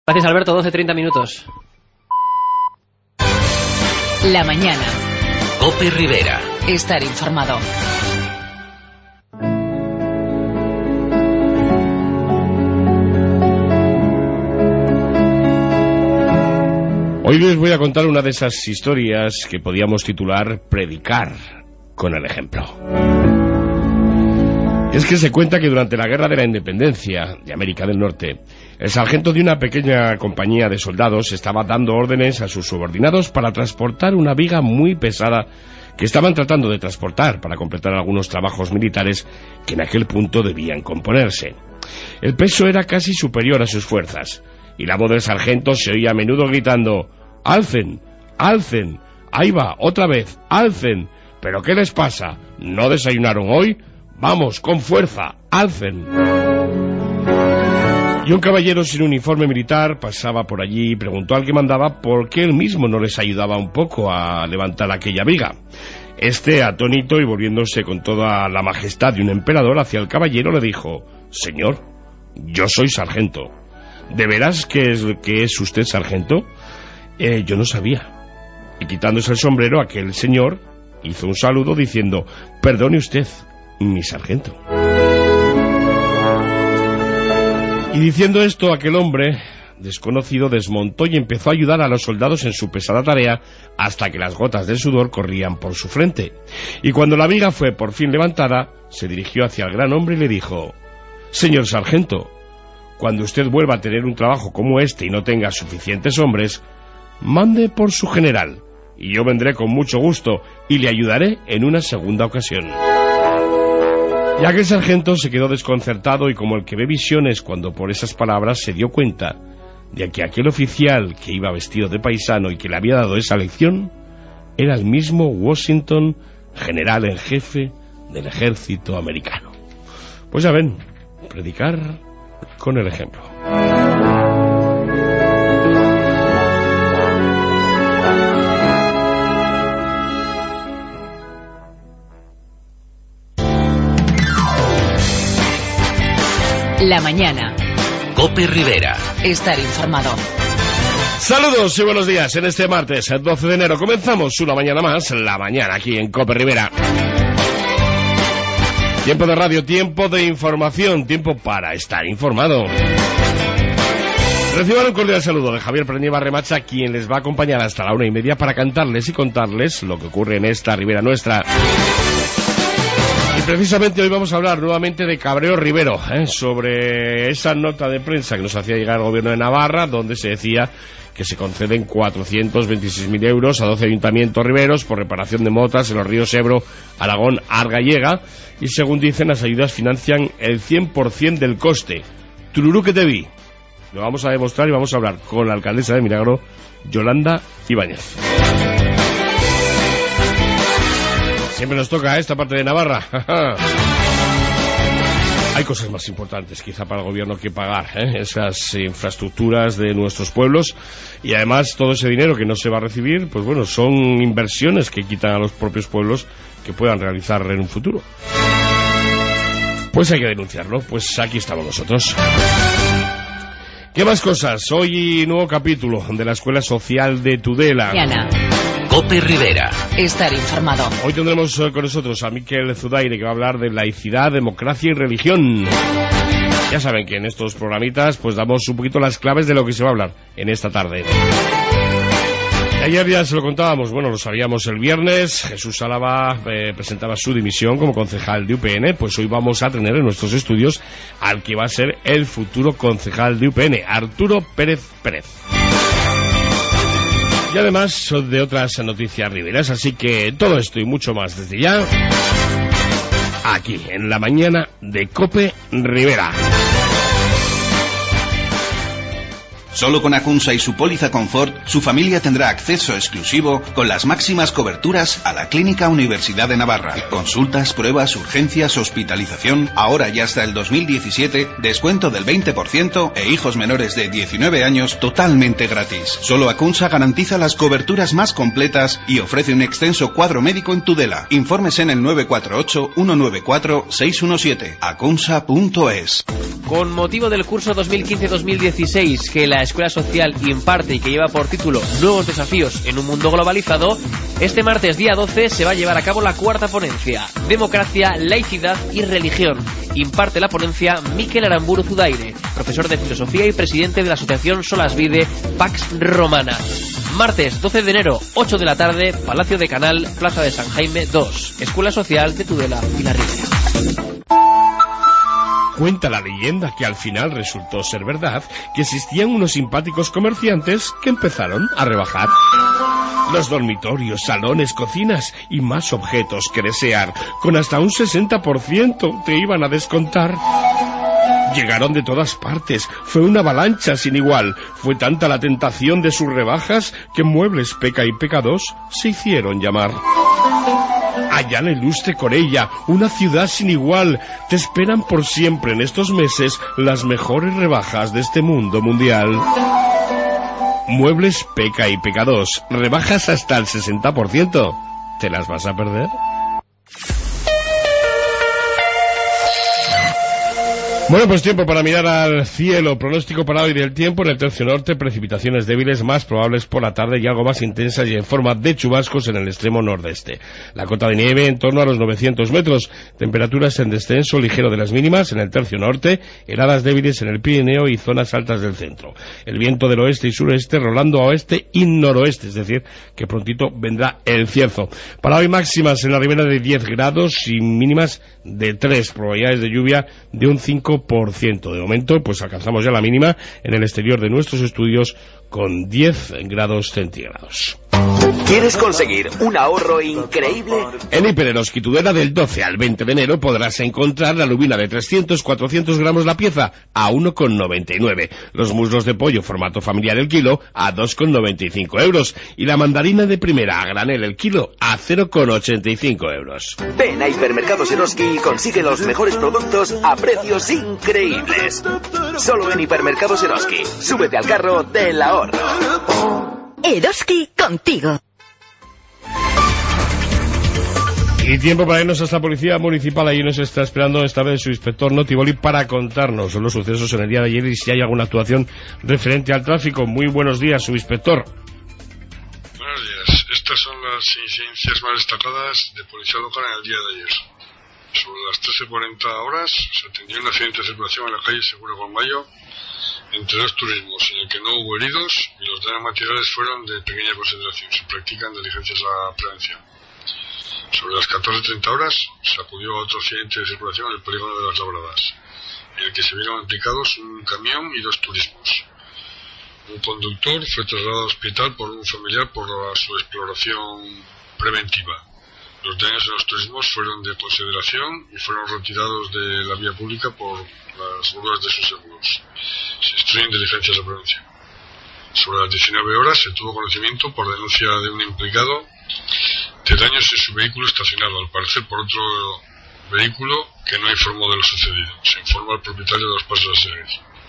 Gracias, Alberto. 12:30 minutos. La mañana. COPE Rivera. Estar informado. Hoy les voy a contar una de esas historias que podíamos titular Predicar con el ejemplo. Es que se cuenta que durante la Guerra de la Independencia de América del Norte, el sargento de una pequeña compañía de soldados estaba dando órdenes a sus subordinados para transportar una viga muy pesada que estaban tratando de transportar para completar algunos trabajos militares que en aquel punto debían componerse. El peso era casi superior a sus fuerzas, y la voz del sargento se oía a menudo gritando: ¡alcen! ¡alcen! ¡Ahí va! ¡Otra vez! ¡alcen! ¿Pero qué les pasa? ¿No desayunaron hoy? ¡Vamos, con fuerza! ¡alcen! Y un caballero sin uniforme militar pasaba por allí y preguntó al que mandaba por qué él mismo no les ayudaba un poco a levantar aquella viga. Este, atónito y volviéndose con toda la majestad de un emperador hacia el caballero, le dijo: «Señor, yo soy sargento». «¿De veras que es usted sargento?» «Yo no sabía». Y quitándose el sombrero, aquel señor hizo un saludo diciendo: «Perdone usted, mi sargento». Y diciendo esto, aquel hombre desconocido desmontó y empezó a ayudar a los soldados en su pesada tarea hasta que las gotas de sudor corrían por su frente. Y cuando la viga fue por fin levantada, se dirigió hacia el gran hombre y le dijo: «Señor sargento, cuando usted vuelva a tener un trabajo como este y no tenga suficientes hombres, mande por su general, y yo vendré con mucho gusto y le ayudaré en una segunda ocasión». Y aquel sargento se quedó desconcertado y como el que ve visiones, cuando por esas palabras se dio cuenta de que aquel oficial que iba vestido de paisano y que le había dado esa lección era el mismo Washington, general en jefe del ejército americano. Pues ya ven, predicar con el ejemplo. La mañana. COPE Rivera. Estar informado. Saludos y buenos días. En este martes, el 12 de enero, comenzamos una mañana más, la mañana aquí en COPE Rivera. Tiempo de radio, tiempo de información, tiempo para estar informado. Reciban un cordial saludo de Javier Prendieva Remacha, quien les va a acompañar hasta la 1:30 para cantarles y contarles lo que ocurre en esta Ribera nuestra. Y precisamente hoy vamos a hablar nuevamente de Cabrero Rivero, sobre esa nota de prensa que nos hacía llegar el gobierno de Navarra, donde se decía que se conceden 426.000 euros a 12 ayuntamientos riberos por reparación de motas en los ríos Ebro, Aragón, Arga y Ega, y según dicen las ayudas financian el 100% del coste. Tururú que te vi. Lo vamos a demostrar y vamos a hablar con la alcaldesa de Milagro, Yolanda Ibáñez. Siempre nos toca esta parte de Navarra. Hay cosas más importantes quizá para el gobierno que pagar esas infraestructuras de nuestros pueblos, y además todo ese dinero que no se va a recibir, pues bueno, son inversiones que quitan a los propios pueblos que puedan realizar en un futuro. Pues hay que denunciarlo, pues aquí estamos nosotros. ¿Qué más cosas? Hoy nuevo capítulo de la Escuela Social de Tudela. Mañana. COPE Rivera. Estar informado. Hoy tendremos con nosotros a Miquel Zudaire, que va a hablar de laicidad, democracia y religión. Ya saben que en estos programitas pues damos un poquito las claves de lo que se va a hablar en esta tarde. Y ayer ya se lo contábamos, bueno, lo sabíamos el viernes, Jesús Álava presentaba su dimisión como concejal de UPN, pues hoy vamos a tener en nuestros estudios al que va a ser el futuro concejal de UPN, Arturo Pérez Pérez. Y además son de otras noticias riberas, así que todo esto y mucho más desde ya, aquí en la mañana de COPE Rivera. Solo con Acunsa y su póliza Confort, su familia tendrá acceso exclusivo con las máximas coberturas a la Clínica Universidad de Navarra. Consultas, pruebas, urgencias, hospitalización, ahora y hasta el 2017, descuento del 20% e hijos menores de 19 años totalmente gratis. Solo Acunsa garantiza las coberturas más completas y ofrece un extenso cuadro médico en Tudela. Informes en el 948-194-617. acunsa.es. Con motivo del curso 2015-2016 que la Escuela Social imparte y que lleva por título Nuevos desafíos en un mundo globalizado, este martes día 12 se va a llevar a cabo la cuarta ponencia, Democracia, Laicidad y Religión. Imparte la ponencia Mikel Aramburu Zudaire, profesor de filosofía y presidente de la asociación Solas Vide Pax Romana. Martes 12 de enero, 8 de la tarde, Palacio de Canal, Plaza de San Jaime 2, Escuela Social de Tudela y La Ribera. Cuenta la leyenda que al final resultó ser verdad que existían unos simpáticos comerciantes que empezaron a rebajar los dormitorios, salones, cocinas y más objetos que desear, con hasta un 60% te iban a descontar. Llegaron de todas partes, fue una avalancha sin igual, fue tanta la tentación de sus rebajas que Muebles Peca y Peca 2 se hicieron llamar. Allá en Ilustre Corella, una ciudad sin igual, te esperan por siempre en estos meses las mejores rebajas de este mundo mundial. Muebles Peca y Peca 2, rebajas hasta el 60%. ¿Te las vas a perder? Bueno, pues tiempo para mirar al cielo. Pronóstico para hoy del tiempo: en el tercio norte, precipitaciones débiles más probables por la tarde y algo más intensas y en forma de chubascos en el extremo nordeste. La cota de nieve en torno a los 900 metros. Temperaturas en descenso ligero de las mínimas en el tercio norte, heladas débiles en el Pirineo y zonas altas del centro. El viento del oeste y suroeste rolando a oeste y noroeste, es decir, que prontito vendrá el cierzo. Para hoy máximas en la ribera de 10 grados y mínimas de 3, probabilidades de lluvia de un 5%. De momento, pues alcanzamos ya la mínima en el exterior de nuestros estudios con 10 grados centígrados. ¿Quieres conseguir un ahorro increíble? En Hiper Eroski Tudela, del 12 al 20 de enero podrás encontrar la lubina de 300-400 gramos la pieza a 1,99, los muslos de pollo formato familiar el kilo a 2,95 euros y la mandarina de primera a granel el kilo a 0,85 euros. Ven a Hipermercados Eroski y consigue los mejores productos a precios increíbles. Solo en Hipermercados Eroski. Súbete al carro del ahorro. Eroski contigo. Y tiempo para irnos hasta la Policía Municipal. Allí nos está esperando esta vez su inspector Notiboli para contarnos los sucesos en el día de ayer y si hay alguna actuación referente al tráfico. Muy buenos días, subinspector. Buenos días. Estas son las incidencias más destacadas de policía local en el día de ayer. Sobre las 13:40 horas se atendió un accidente de circulación en la calle Seguro Golmayo entre dos turismos, en el que no hubo heridos y los daños materiales fueron de pequeña consideración. Se practican diligencias a prevención. Sobre las 14:30 horas se acudió a otro accidente de circulación en el polígono de las Labradas, en el que se vieron implicados un camión y dos turismos. Un conductor fue trasladado al hospital por un familiar por su exploración preventiva. Los daños en los turismos fueron de consideración y fueron retirados de la vía pública por las grúas de sus seguros. Se instruyen diligencias de prevención. Sobre las 19 horas se tuvo conocimiento por denuncia de un implicado de daños en su vehículo estacionado, al parecer por otro vehículo que no informó de lo sucedido. Se informa al propietario de los pasos a seguir.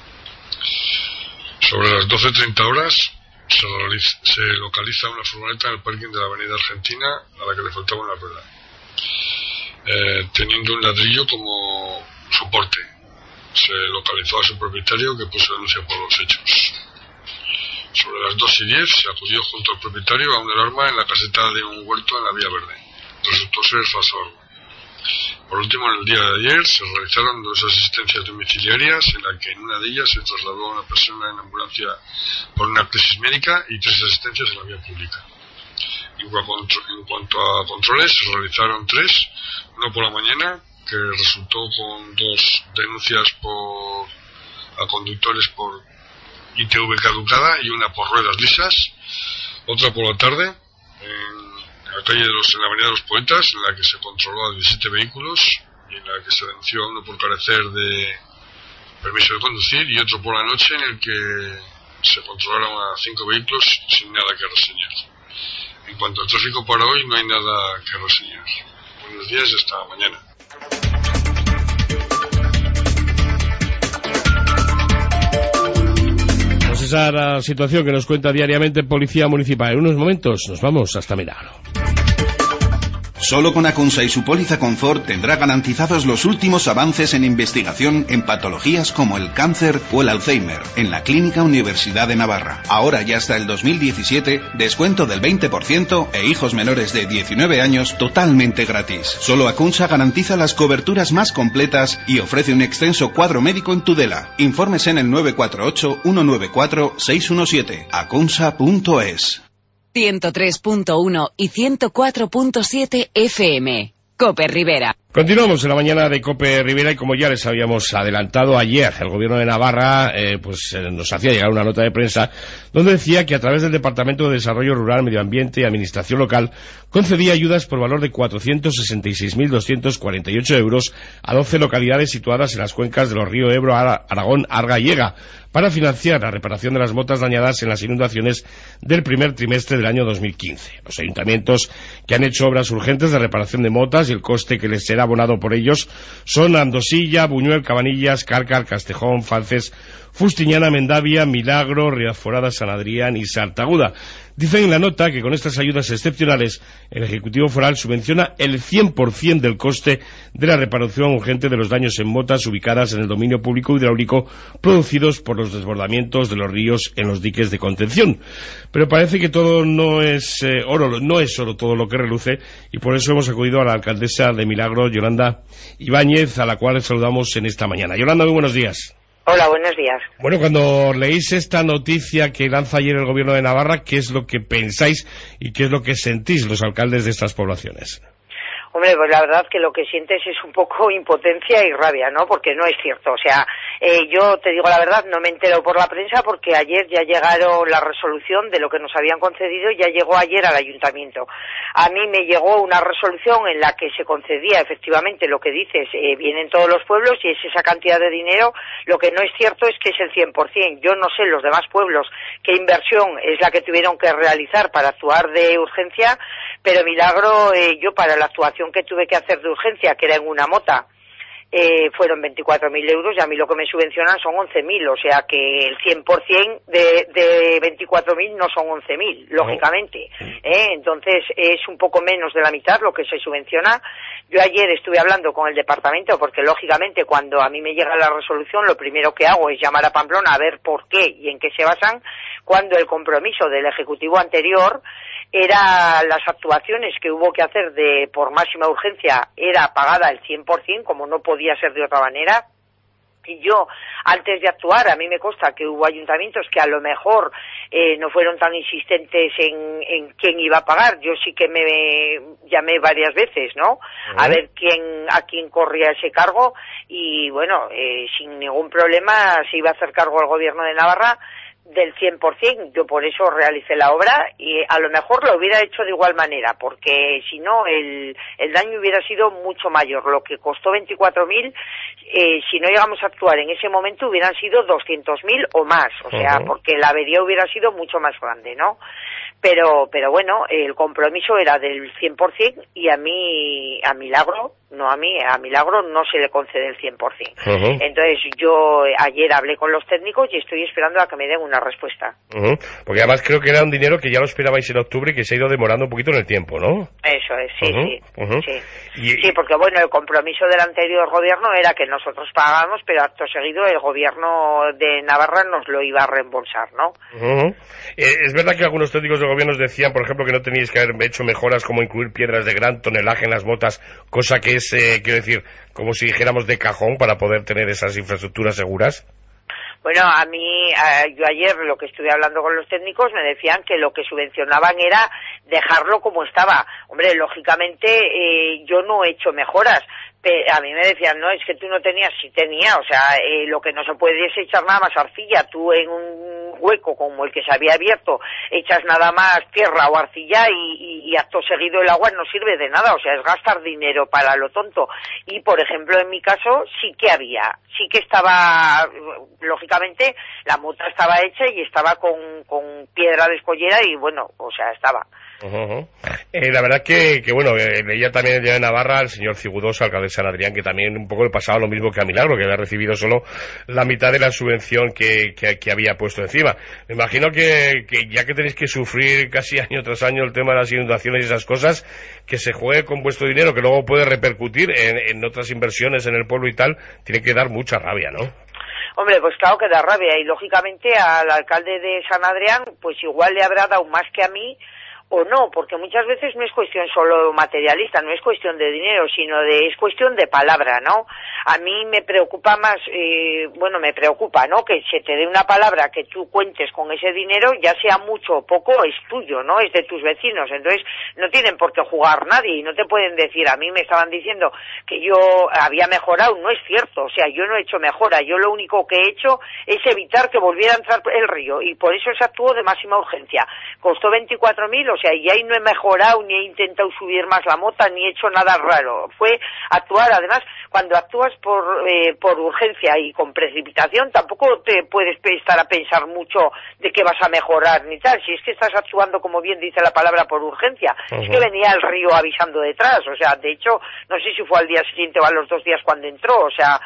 Sobre las 12:30 horas se localiza una furgoneta en el parking de la avenida Argentina a la que le faltaba una rueda, teniendo un ladrillo como soporte. Se localizó a su propietario, que puso denuncia por los hechos. Sobre las 2:10 se acudió junto al propietario a una alarma en la caseta de un huerto en la Vía Verde. Resultó ser falso alarma. Por último, en el día de ayer se realizaron 2 asistencias domiciliarias, en la que en una de ellas se trasladó a una persona en ambulancia por una crisis médica y 3 asistencias en la vía pública. En cuanto a controles, se realizaron 3, uno por la mañana, que resultó con 2 denuncias a conductores por ITV caducada y una por ruedas lisas. Otra por la tarde, en la avenida de los Poetas, en la que se controló a 17 vehículos y en la que se denunció a uno por carecer de permiso de conducir, y otro por la noche en el que se controlaron a 5 vehículos sin nada que reseñar. En cuanto al tráfico para hoy, no hay nada que reseñar. Buenos días y hasta mañana. Pues esa es la situación que nos cuenta diariamente Policía Municipal. En unos momentos nos vamos hasta Milagro. Solo con Acunsa y su póliza Confort tendrá garantizados los últimos avances en investigación en patologías como el cáncer o el Alzheimer en la Clínica Universidad de Navarra. Ahora y hasta el 2017, descuento del 20% e hijos menores de 19 años totalmente gratis. Solo Acunsa garantiza las coberturas más completas y ofrece un extenso cuadro médico en Tudela. Informes en el 948-194-617. acunsa.es. 103.1 y 104.7 FM. COPE Rivera. Continuamos en la mañana de COPE Rivera y como ya les habíamos adelantado ayer, el gobierno de Navarra nos hacía llegar una nota de prensa donde decía que a través del Departamento de Desarrollo Rural, Medio Ambiente y Administración Local concedía ayudas por valor de 466.248 euros a 12 localidades situadas en las cuencas de los ríos Ebro, Aragón, Arga y Ega para financiar la reparación de las motas dañadas en las inundaciones del primer trimestre del año 2015. Los ayuntamientos que han hecho obras urgentes de reparación de motas y el coste que les será abonado por ellos son Andosilla, Buñuel, Cabanillas, Cárcar, Castejón, Falces, Fustiñana, Mendavia, Milagro, Riazforada, San Adrián y Sartaguda. Dicen en la nota que con estas ayudas excepcionales el Ejecutivo Foral subvenciona el 100% del coste de la reparación urgente de los daños en motas ubicadas en el dominio público hidráulico producidos por los desbordamientos de los ríos en los diques de contención. Pero parece que todo no es oro, no es oro todo lo que reluce y por eso hemos acudido a la alcaldesa de Milagro, Yolanda Ibáñez, a la cual saludamos en esta mañana. Yolanda, muy buenos días. Hola, buenos días. Bueno, cuando leéis esta noticia que lanza ayer el Gobierno de Navarra, ¿qué es lo que pensáis y qué es lo que sentís los alcaldes de estas poblaciones? Hombre, pues la verdad que lo que sientes es un poco impotencia y rabia, ¿no? Porque no es cierto. O sea, yo te digo la verdad, no me entero por la prensa porque ayer ya llegaron la resolución de lo que nos habían concedido, ya llegó ayer al ayuntamiento. A mí me llegó una resolución en la que se concedía efectivamente lo que dices, vienen todos los pueblos y es esa cantidad de dinero. Lo que no es cierto es que es el 100%. Yo no sé los demás pueblos qué inversión es la que tuvieron que realizar para actuar de urgencia, pero Milagro, yo para la actuación que tuve que hacer de urgencia, que era en una mota, fueron 24.000 euros y a mí lo que me subvencionan son 11.000, o sea que el 100% de 24.000 no son 11.000, lógicamente. Entonces es un poco menos de la mitad lo que se subvenciona. Yo ayer estuve hablando con el departamento porque lógicamente cuando a mí me llega la resolución lo primero que hago es llamar a Pamplona a ver por qué y en qué se basan, cuando el compromiso del Ejecutivo anterior era las actuaciones que hubo que hacer por máxima urgencia era pagada el 100%, como no podía ser de otra manera. Y yo, antes de actuar, a mí me consta que hubo ayuntamientos que a lo mejor no fueron tan insistentes en quién iba a pagar. Yo sí que me llamé varias veces, ¿no? A ver a quién corría ese cargo y bueno, sin ningún problema se iba a hacer cargo al Gobierno de Navarra del 100%, yo por eso realicé la obra y a lo mejor lo hubiera hecho de igual manera, porque si no el daño hubiera sido mucho mayor. Lo que costó 24.000, si no llegamos a actuar en ese momento hubieran sido 200.000 o más, o sea, porque la avería hubiera sido mucho más grande, ¿no? Pero bueno, el compromiso era del 100% y a Milagro no se le concede el 100%. Entonces yo ayer hablé con los técnicos y estoy esperando a que me den una respuesta. Porque además creo que era un dinero que ya lo esperabais en octubre y que se ha ido demorando un poquito en el tiempo, ¿no? Eso es, sí. Sí, porque bueno, el compromiso del anterior gobierno era que nosotros pagábamos, pero acto seguido el Gobierno de Navarra nos lo iba a reembolsar, ¿no? Es verdad que algunos técnicos de gobiernos decían, por ejemplo, que no teníais que haber hecho mejoras como incluir piedras de gran tonelaje en las motas, cosa que es, quiero decir, como si dijéramos de cajón para poder tener esas infraestructuras seguras. Bueno, a mí, yo ayer lo que estuve hablando con los técnicos me decían que lo que subvencionaban era dejarlo como estaba. Hombre, lógicamente yo no he hecho mejoras. A mí me decían, no, es que tú no tenías, sí tenía, o sea, lo que no se puede es echar nada más arcilla. Tú en un hueco como el que se había abierto echas nada más tierra o arcilla y acto seguido el agua no sirve de nada, o sea, es gastar dinero para lo tonto. Y por ejemplo, en mi caso sí que estaba, lógicamente, la mota estaba hecha y estaba con piedra de escollera y bueno, o sea, estaba. La verdad que bueno, leía también ya en Navarra el señor Cigudosa, alcalde San Adrián, que también un poco le pasaba lo mismo que a Milagro, que había recibido solo la mitad de la subvención que había puesto encima. Me imagino que ya que tenéis que sufrir casi año tras año el tema de las inundaciones y esas cosas, que se juegue con vuestro dinero, que luego puede repercutir en otras inversiones en el pueblo y tal, tiene que dar mucha rabia, ¿no? Hombre, pues claro que da rabia, y lógicamente al alcalde de San Adrián pues igual le habrá dado más que a mí, o no, porque muchas veces no es cuestión solo materialista, no es cuestión de dinero, sino es cuestión de palabra, ¿no? A mí me preocupa más, me preocupa, ¿no?, que se te dé una palabra, que tú cuentes con ese dinero, ya sea mucho o poco, es tuyo, ¿no?, es de tus vecinos, entonces no tienen por qué jugar nadie, y no te pueden decir, a mí me estaban diciendo que yo había mejorado, no es cierto, o sea, yo no he hecho mejora, yo lo único que he hecho es evitar que volviera a entrar el río, y por eso se actuó de máxima urgencia. Costó 24.000, o sea, y ahí no he mejorado, ni he intentado subir más la mota, ni he hecho nada raro. Fue actuar, además, cuando actúas por urgencia y con precipitación, tampoco te puedes estar a pensar mucho de que vas a mejorar ni tal. Si es que estás actuando, como bien dice la palabra, por urgencia. Es que venía el río avisando detrás, o sea, de hecho, no sé si fue al día siguiente o a los 2 días cuando entró, o sea,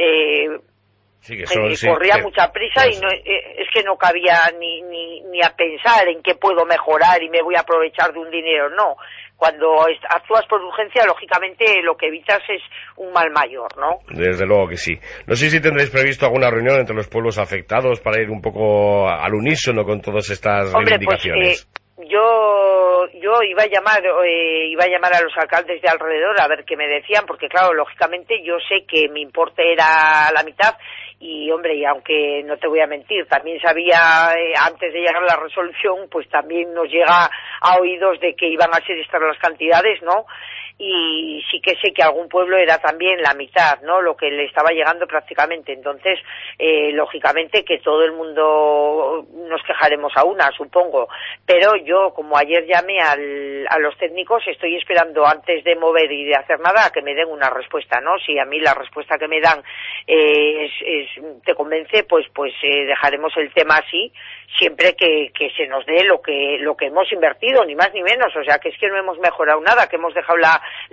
sí, corría mucha prisa y no, es que no cabía ni a pensar en qué puedo mejorar y me voy a aprovechar de un dinero, no. Cuando actúas por urgencia, lógicamente lo que evitas es un mal mayor, ¿no? Desde luego que sí. No sé si tendréis previsto alguna reunión entre los pueblos afectados para ir un poco al unísono con todas estas reivindicaciones. Pues, yo iba a llamar a los alcaldes de alrededor a ver qué me decían, porque claro, lógicamente yo sé que mi importe era la mitad. Y hombre, y aunque no te voy a mentir, también sabía, antes de llegar a la resolución, pues también nos llega a oídos de que iban a ser estas las cantidades, ¿no? Y sí que sé que algún pueblo era también la mitad, ¿no?, lo que le estaba llegando prácticamente. Entonces, lógicamente que todo el mundo nos quejaremos a una, supongo. Pero yo, como ayer llamé a los técnicos, estoy esperando antes de mover y de hacer nada a que me den una respuesta, ¿no? Si a mí la respuesta que me dan te convence, pues dejaremos el tema así, siempre que se nos dé lo que hemos invertido, ni más ni menos. O sea, que es que no hemos mejorado nada, que hemos dejado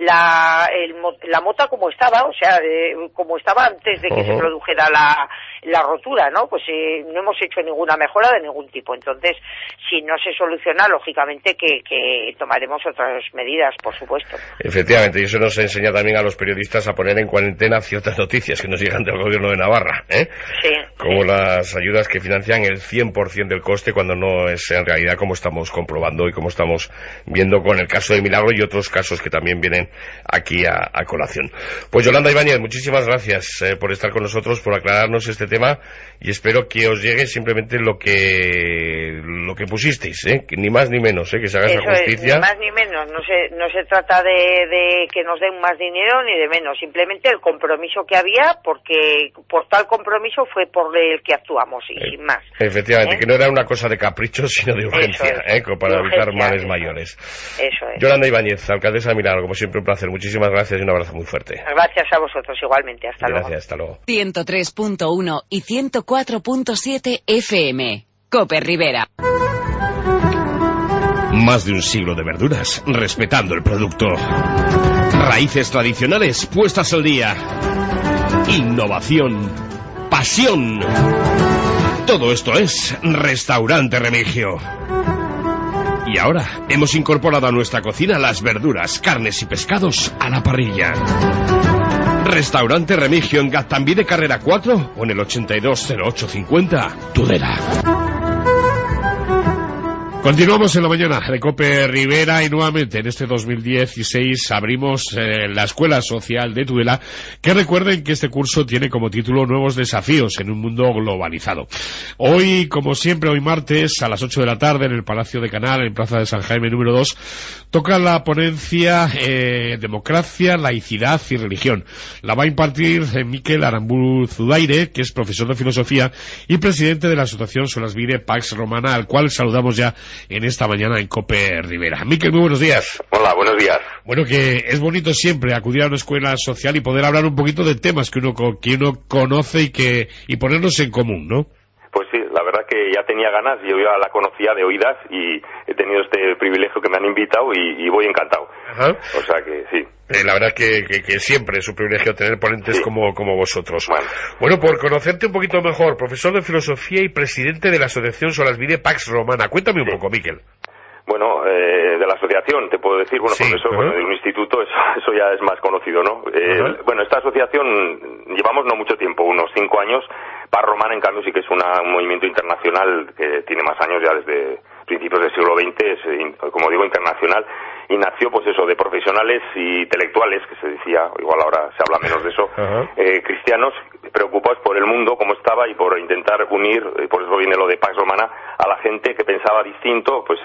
la mota como estaba, o sea, como estaba antes de que se produjera la rotura, ¿no? Pues no hemos hecho ninguna mejora de ningún tipo. Entonces, si no se soluciona, lógicamente que tomaremos otras medidas, por supuesto. Efectivamente, y eso nos enseña también a los periodistas a poner en cuarentena ciertas noticias que nos llegan del gobierno de Navarra, ¿eh? Sí. Como las ayudas que financian el 100% del coste, cuando no es en realidad como estamos comprobando y como estamos viendo con el caso de Milagro y otros casos que también vienen aquí a colación. Pues Yolanda Ibáñez, muchísimas gracias por estar con nosotros, por aclararnos este tema, y espero que os llegue simplemente lo que pusisteis, que ni más ni menos, que se haga esa justicia. Ni más ni menos, no se trata de que nos den más dinero ni de menos, simplemente el compromiso que había, porque por tal compromiso fue por el que actuamos y sin más. Efectivamente, que no era una cosa de capricho, sino de urgencia, para evitar males mayores. Eso es. Yolanda Ibáñez, alcaldesa de Milagro, como siempre un placer, muchísimas gracias y un abrazo muy fuerte. Gracias a vosotros igualmente, hasta luego. Gracias, hasta luego. 103.1 y 104.7 FM. Cope Rivera. Más de un siglo de verduras, respetando el producto. Raíces tradicionales puestas al día. Innovación. Pasión. Todo esto es Restaurante Remigio. Y ahora hemos incorporado a nuestra cocina las verduras, carnes y pescados a la parrilla. Restaurante Remigio en Gaztambí de Carrera 4 o en el 820850 Tudela. Continuamos en la mañana de Cope Rivera y nuevamente en este 2016 abrimos la Escuela Social de Tudela, que recuerden que este curso tiene como título Nuevos desafíos en un mundo globalizado. Hoy, como siempre, hoy martes a las 8 de la tarde en el Palacio de Canal, en Plaza de San Jaime número 2, toca la ponencia Democracia, Laicidad y Religión. La va a impartir Miquel Aramburu Zudaire, que es profesor de filosofía y presidente de la Asociación Solasvide Pax Romana, al cual saludamos ya en esta mañana en Cope Rivera. Miquel, muy buenos días. Hola, buenos días. Bueno, que es bonito siempre acudir a una escuela social y poder hablar un poquito de temas que uno conoce y ponerlos en común, ¿no? Pues sí, la verdad que ya tenía ganas, yo ya la conocía de oídas y he tenido este privilegio que me han invitado y voy encantado. Ajá. O sea que sí. La verdad que siempre es un privilegio tener ponentes como vosotros. Bueno, por conocerte un poquito mejor, profesor de filosofía y presidente de la Asociación Solasvide Pax Romana. Cuéntame un poco, Miquel. Bueno, de la asociación, te puedo decir, profesor, de un instituto, eso ya es más conocido, ¿no? Bueno, esta asociación llevamos no mucho tiempo, unos 5 años. Pax Romana, en cambio, sí que es un movimiento internacional que tiene más años, ya desde principios del siglo XX, es, como digo, internacional, y nació, pues eso, de profesionales y intelectuales, que se decía, igual ahora se habla menos de eso, cristianos, preocupados por el mundo como estaba y por intentar unir, por eso viene lo de Pax Romana, a la gente que pensaba distinto, pues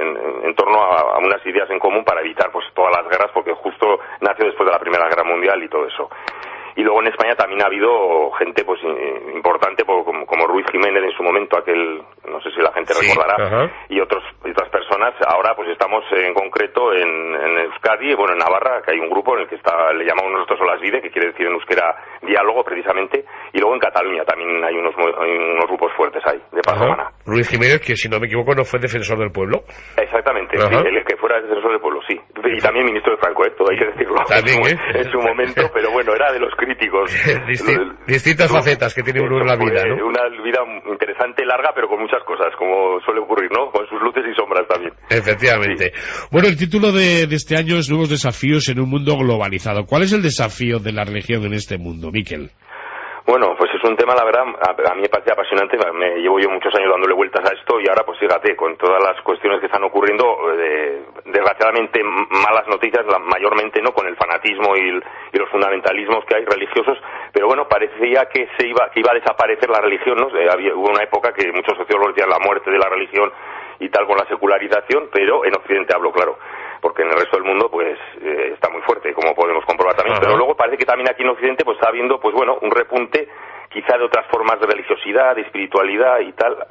en torno a unas ideas en común para evitar pues todas las guerras, porque justo nació después de la Primera Guerra Mundial y todo eso. Y luego en España también ha habido gente pues importante como Ruiz Jiménez en su momento, aquel, no sé si la gente recordará, y otras personas. Ahora pues estamos en concreto en Euskadi, en Navarra, que hay un grupo en el que le llamamos nosotros Solasvide, que quiere decir en euskera diálogo precisamente, y luego en Cataluña también hay unos grupos fuertes ahí, de Pax Romana. Ruiz Jiménez, que si no me equivoco no fue defensor del pueblo. Exactamente, sí, el que fuera defensor del pueblo, sí. Y también ministro de Franco, todo hay que decirlo. También, en su momento, pero bueno, era de los críticos. Distintas facetas que tiene uno en la vida, ¿no? Una vida interesante, larga, pero con muchas cosas, como suele ocurrir, ¿no? Con sus luces y sombras también. Efectivamente. Sí. Bueno, el título de este año es Nuevos desafíos en un mundo globalizado. ¿Cuál es el desafío de la religión en este mundo, Miquel? Bueno, pues es un tema, la verdad, a mí me parece apasionante. Me llevo yo muchos años dándole vueltas a esto y ahora, pues fíjate, con todas las cuestiones que están ocurriendo, desgraciadamente malas noticias, mayormente no con el fanatismo y los fundamentalismos que hay religiosos, pero bueno, parecía que iba a desaparecer la religión, ¿no? Hubo una época que muchos sociólogos decían la muerte de la religión y tal con la secularización, pero en Occidente hablo, claro, porque en el resto del mundo pues está muy fuerte, como podemos comprobar también. Pero luego parece que también aquí en Occidente pues está habiendo pues bueno un repunte quizá de otras formas de religiosidad, de espiritualidad y tal,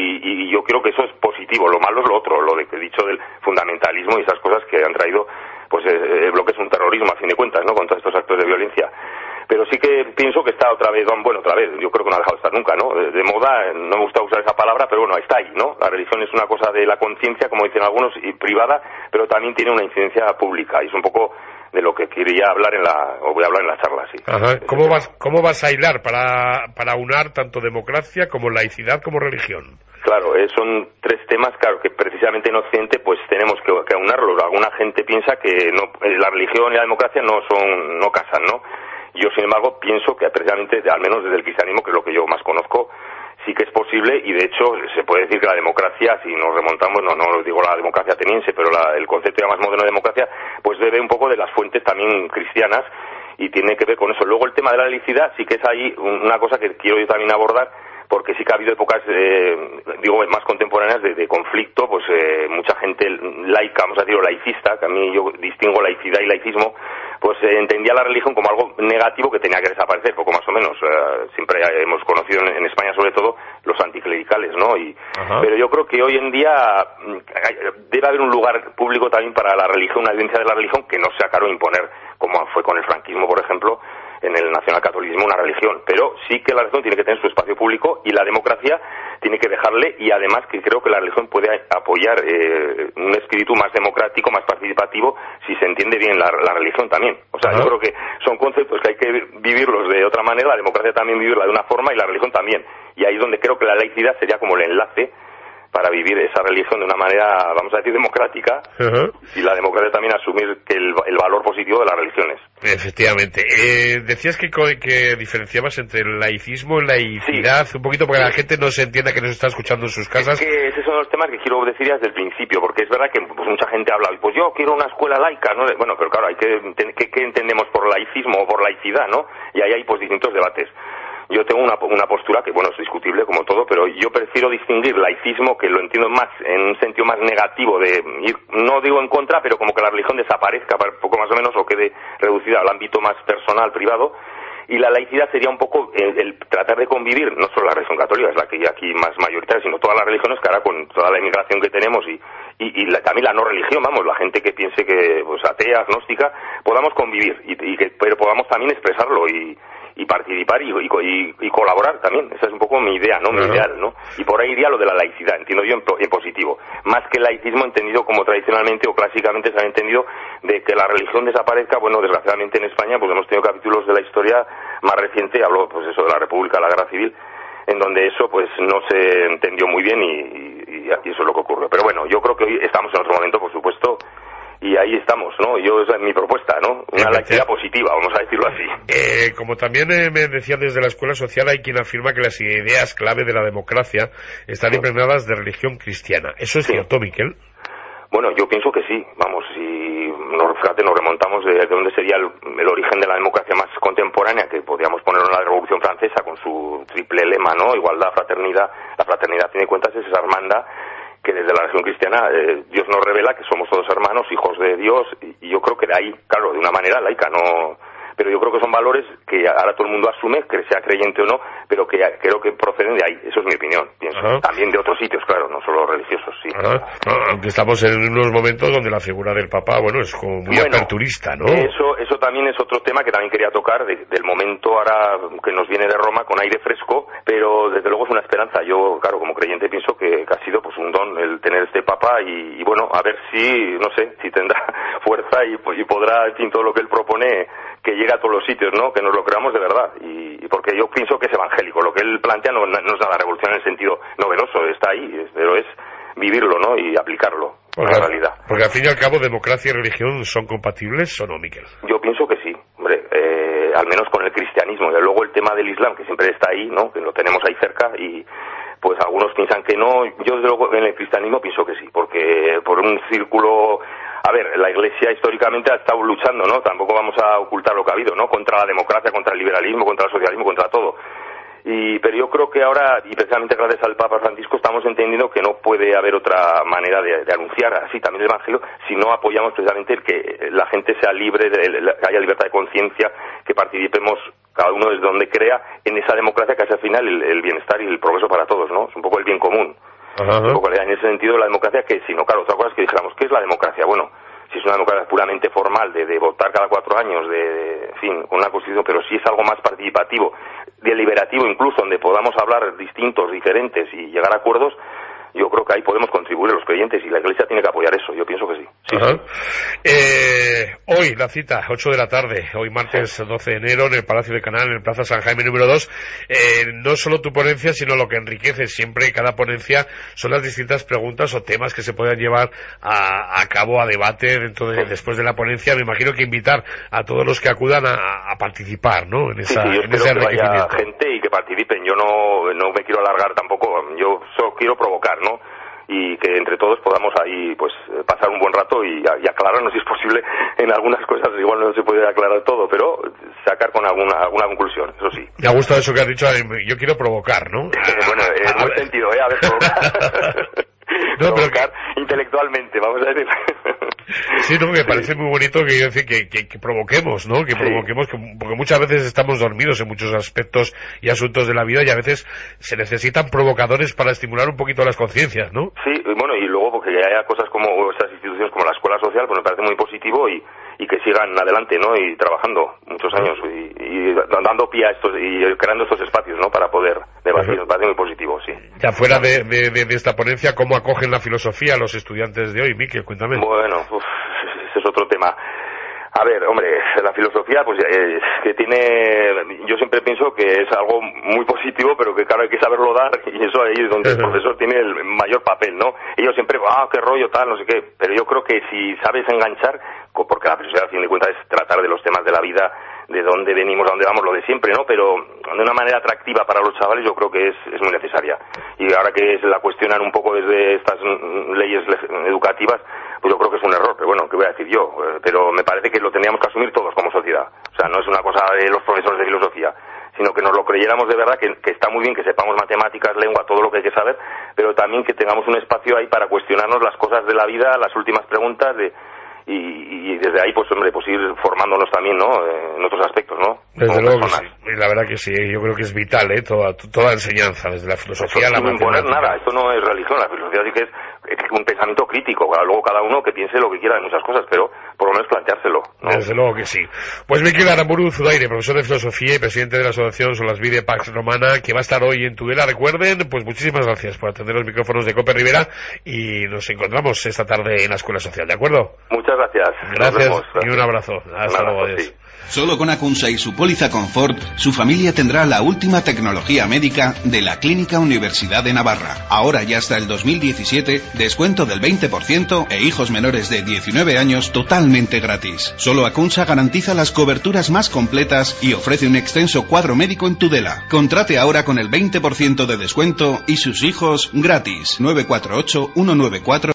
y yo creo que eso es positivo. Lo malo es lo otro, lo de que he dicho del fundamentalismo y esas cosas que han traído pues lo que es un terrorismo a fin de cuentas, ¿no? Con todos estos actos de violencia. Pero sí que pienso que está otra vez, yo creo que no ha dejado de estar nunca, ¿no? De moda, no me gusta usar esa palabra, pero bueno, está ahí, ¿no? La religión es una cosa de la conciencia, como dicen algunos, y privada, pero también tiene una incidencia pública, y es un poco de lo que quería hablar voy a hablar en la charla, sí. ¿Cómo vas a hilar para unar tanto democracia como laicidad como religión? Claro, son 3 temas, claro, que precisamente en Occidente pues tenemos que aunarlos. Alguna gente piensa que la religión y la democracia no casan, ¿no? Yo, sin embargo, pienso que precisamente, al menos desde el cristianismo, que es lo que yo más conozco, sí que es posible, y de hecho se puede decir que la democracia, si nos remontamos, no digo la democracia ateniense, pero el concepto ya más moderno de democracia, pues bebe un poco de las fuentes también cristianas, y tiene que ver con eso. Luego el tema de la laicidad sí que es ahí una cosa que quiero yo también abordar, porque sí que ha habido épocas, más contemporáneas de conflicto, pues mucha gente laica, vamos a decir, o laicista, que a mí yo distingo laicidad y laicismo, pues entendía la religión como algo negativo que tenía que desaparecer, poco más o menos. Siempre hemos conocido en España, sobre todo, los anticlericales, ¿no? Pero yo creo que hoy en día debe haber un lugar público también para la religión, una evidencia de la religión que no sea caro imponer, como fue con el franquismo, por ejemplo, en el nacionalcatolicismo, una religión, pero sí que la religión tiene que tener su espacio público y la democracia tiene que dejarle, y además que creo que la religión puede apoyar un espíritu más democrático, más participativo, si se entiende bien la religión también. O sea, yo creo que son conceptos que hay que vivirlos de otra manera, la democracia también vivirla de una forma y la religión también. Y ahí es donde creo que la laicidad sería como el enlace para vivir esa religión de una manera, vamos a decir, democrática, y la democracia también asumir que el valor positivo de las religiones. Efectivamente. Decías que diferenciabas entre el laicismo y laicidad, un poquito para que la gente no se entienda, que nos está escuchando en sus casas. Es que esos son los temas que quiero decir desde el principio, porque es verdad que pues, mucha gente habla, pues yo quiero una escuela laica, ¿no? Bueno, pero claro, ¿qué entendemos por laicismo o por laicidad, no? Y ahí hay pues distintos debates. Yo tengo una postura que, bueno, es discutible como todo, pero yo prefiero distinguir laicismo, que lo entiendo más en un sentido más negativo, de ir, no digo en contra, pero como que la religión desaparezca poco más o menos, o quede reducida al ámbito más personal, privado, y la laicidad sería un poco el tratar de convivir, no solo la religión católica, es la que hay aquí más mayoritaria, sino todas las religiones, que ahora con toda la inmigración que tenemos y también la no religión, vamos, la gente que piense que, pues, atea, agnóstica, podamos convivir, pero podamos también expresarlo y y participar y colaborar también. Esa es un poco mi idea, ¿no? Mi ideal, ¿no? Y por ahí iría lo de la laicidad, entiendo yo en positivo. Más que el laicismo entendido como tradicionalmente o clásicamente se ha entendido de que la religión desaparezca. Bueno, desgraciadamente en España pues hemos tenido capítulos de la historia más reciente, hablo pues eso de la República, la Guerra Civil, en donde eso pues no se entendió muy bien y aquí eso es lo que ocurre. Pero bueno, yo creo que hoy estamos en otro momento, por supuesto, y ahí estamos, ¿no? Esa es mi propuesta, ¿no? Una laicidad positiva, vamos a decirlo así. Como también me decían desde la Escuela Social, hay quien afirma que las ideas clave de la democracia están impregnadas de religión cristiana. ¿Eso es cierto, Miquel? Bueno, yo pienso que sí. Vamos, si nos remontamos de dónde sería el origen de la democracia más contemporánea, que podríamos ponerlo en la Revolución Francesa con su triple lema, ¿no? Igualdad, fraternidad. La fraternidad, a fin de cuentas, es esa hermandad que desde la religión cristiana Dios nos revela que somos todos hermanos, hijos de Dios, y yo creo que de ahí, claro, de una manera laica, no... Pero yo creo que son valores que ahora todo el mundo asume, que sea creyente o no, pero que creo que proceden de ahí. Eso es mi opinión, pienso. También de otros sitios, claro, no solo religiosos, sí. Aunque estamos en unos momentos donde la figura del Papa, bueno, es como muy aperturista, ¿no? Eso también es otro tema que también quería tocar, del momento ahora que nos viene de Roma con aire fresco, pero desde luego es una esperanza. Yo, claro, como creyente pienso que ha sido pues un don el tener este Papa y bueno, a ver si, no sé, si tendrá fuerza y podrá, en fin, todo lo que él propone que llegue a todos los sitios, ¿no? Que nos lo creamos de verdad. Y porque yo pienso que es evangélico. Lo que él plantea no es nada revolución en el sentido novedoso, está ahí, pero es vivirlo, ¿no? Y aplicarlo a la realidad. Porque al fin y al cabo, democracia y religión son compatibles, ¿o no, Miquel? Yo pienso que sí, hombre, al menos con el cristianismo. Y luego el tema del Islam, que siempre está ahí, ¿no? Que lo tenemos ahí cerca y pues algunos piensan que no. Yo desde luego en el cristianismo pienso que sí, porque por un círculo... A ver, la Iglesia históricamente ha estado luchando, ¿no? Tampoco vamos a ocultar lo que ha habido, ¿no? Contra la democracia, contra el liberalismo, contra el socialismo, contra todo. Pero yo creo que ahora, y precisamente gracias al Papa Francisco, estamos entendiendo que no puede haber otra manera de anunciar así también el Evangelio si no apoyamos precisamente el que la gente sea libre, que haya libertad de conciencia, que participemos cada uno desde donde crea en esa democracia que hace al final el bienestar y el progreso para todos, ¿no? Es un poco el bien común. Un poco en ese sentido la democracia que si no, claro, otra cosa es que dijéramos, ¿qué es la democracia? Bueno, si es una democracia puramente formal de votar cada 4 años, en fin, con una constitución, pero si es algo más participativo, deliberativo incluso, donde podamos hablar distintos, diferentes y llegar a acuerdos, yo creo que ahí podemos contribuir los creyentes y la Iglesia tiene que apoyar eso, yo pienso que sí. Hoy la cita, 8 de la tarde, hoy martes 12 de enero, en el Palacio de Canal, en Plaza San Jaime número 2, no solo tu ponencia, sino lo que enriquece siempre cada ponencia son las distintas preguntas o temas que se puedan llevar a cabo, a debate después de la ponencia. Me imagino que invitar a todos los que acudan a participar, ¿no? En ese enriquecimiento. Que vaya gente y que participen. Yo no me quiero alargar tampoco, yo solo quiero provocar, ¿no? Y que entre todos podamos ahí pues pasar un buen rato y aclararnos si es posible en algunas cosas. Igual no se puede aclarar todo, pero sacar con alguna conclusión, eso sí. Me ha gustado eso que has dicho, yo quiero provocar, ¿no? Bueno, en buen sentido, a ver, provocar. No, provocar intelectualmente, vamos a decir. Sí, no, me parece muy bonito que provoquemos, ¿no? Que provoquemos, porque muchas veces estamos dormidos en muchos aspectos y asuntos de la vida y a veces se necesitan provocadores para estimular un poquito las conciencias, ¿no? Sí, bueno, y luego porque haya cosas como estas instituciones como la Escuela Social, pues me parece muy positivo y que sigan adelante, ¿no? Y trabajando muchos años y dando pie a estos y creando estos espacios, ¿no? Para poder debatir, me parece muy positivo, sí. Ya fuera de esta ponencia, ¿cómo acogen la filosofía los estudiantes de hoy, Miquel? Cuéntame. Bueno, ese es otro tema. A ver, hombre, la filosofía, pues que tiene, yo siempre pienso que es algo muy positivo, pero que claro hay que saberlo dar y eso ahí es donde el profesor tiene el mayor papel, ¿no? Ellos siempre, qué rollo tal, no sé qué, pero yo creo que si sabes enganchar, porque la filosofía a fin de cuentas es tratar de los temas de la vida, de dónde venimos, a dónde vamos, lo de siempre, ¿no? Pero de una manera atractiva para los chavales yo creo que es muy necesaria. Y ahora que la cuestionan un poco desde estas leyes educativas, pues yo creo que es un error, pero bueno, ¿qué voy a decir yo? Pero me parece que lo tendríamos que asumir todos como sociedad. O sea, no es una cosa de los profesores de filosofía, sino que nos lo creyéramos de verdad, que está muy bien que sepamos matemáticas, lengua, todo lo que hay que saber, pero también que tengamos un espacio ahí para cuestionarnos las cosas de la vida, las últimas preguntas y desde ahí pues hombre pues ir formándonos también, ¿no? En otros aspectos, ¿no? Desde luego que sí. La verdad que sí, yo creo que es vital, toda enseñanza desde la filosofía a la matemática. matemática. No imponer nada, esto no es religión, la filosofía sí que es un pensamiento crítico. Luego cada uno que piense lo que quiera de muchas cosas, pero por lo menos planteárselo, ¿no? Desde luego que sí. Pues Mikel Aramburu Zudaire, profesor de filosofía y presidente de la asociación Solasvide Pax Romana, que va a estar hoy en Tudela. Recuerden, pues muchísimas gracias por atender los micrófonos de COPE Rivera y nos encontramos esta tarde en la Escuela Social, ¿de acuerdo? Muchas gracias. Gracias y un abrazo. Hasta luego, adiós. Sí. Solo con Acunsa y su póliza Confort, su familia tendrá la última tecnología médica de la Clínica Universidad de Navarra. Ahora y hasta el 2017, descuento del 20% e hijos menores de 19 años totalmente gratis. Solo Acunsa garantiza las coberturas más completas y ofrece un extenso cuadro médico en Tudela. Contrate ahora con el 20% de descuento y sus hijos gratis. 948 194